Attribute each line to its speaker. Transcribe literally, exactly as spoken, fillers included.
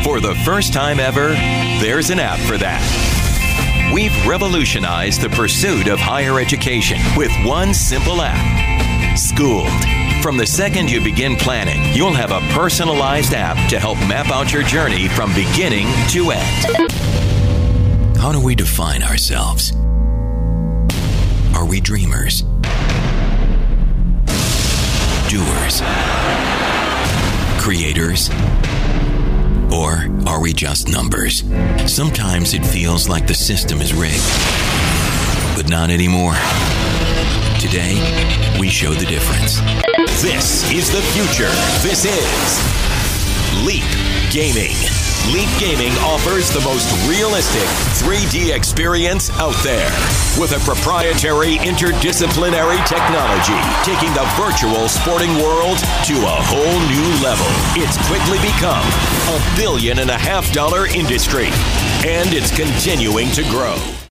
Speaker 1: For the first time ever, there's an app for that. We've revolutionized the pursuit of higher education with one simple app, Schooled. From the second you begin planning, you'll have a personalized app to help map out your journey from beginning to end. How do we define ourselves? Are we dreamers? Doers? Creators? Or are we just numbers? Sometimes it feels like the system is rigged, but not anymore. Today, we show the difference. This is the future. This is Leap Gaming. Leap Gaming offers the most realistic three D experience out there with a proprietary interdisciplinary technology taking the virtual sporting world to a whole new level. It's quickly become a billion and a half dollar industry, and it's continuing to grow.